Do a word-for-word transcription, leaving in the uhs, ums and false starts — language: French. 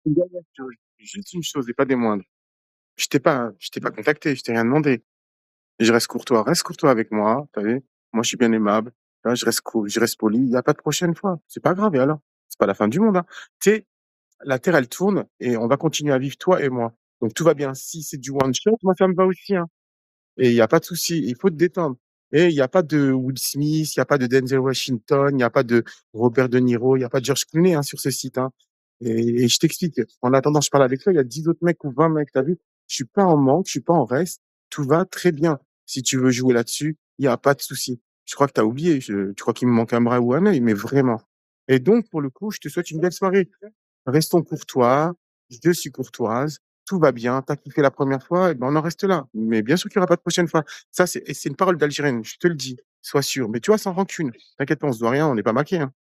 Une dernière chose, juste une chose et pas des moindres. Je t'ai pas je t'ai pas contacté, je t'ai rien demandé et je reste courtois. Reste courtois avec moi, tu as vu? Moi, je suis bien aimable, tu vois? Je reste co je reste poli, il y a pas de prochaine fois. C'est pas grave et alors? C'est pas la fin du monde, hein. Tu sais, la terre, elle tourne et on va continuer à vivre, toi et moi. Donc tout va bien. Si c'est du one shot, moi, ça me va aussi, hein. Et il y a pas de souci, il faut te détendre et il y a pas de Will Smith, il y a pas de Denzel Washington, il y a pas de Robert De Niro, il y a pas de George Clooney, hein, sur ce site, hein, et et je t'explique, en attendant, je parle avec toi, il y a dix autres mecs ou vingt mecs, tu as vu? Je suis pas en manque, je suis pas en reste, tout va très bien. Si tu veux jouer là-dessus, il y a pas de souci. Je crois que tu as oublié, je tu crois qu'il me manque un bras ou un œil, mais vraiment et donc pour le coup, je te souhaite une belle soirée. Restons courtois, je suis courtoise, tout va bien, tu as kiffé la première fois et ben, on en reste là. Mais bien sûr qu'il y aura pas de prochaine fois. Ça, c'est et c'est une parole d'Algérienne, je te le dis, sois sûr. Mais tu vois, sans rancune. T'inquiète pas, on se doit rien, on n'est pas maqués, hein.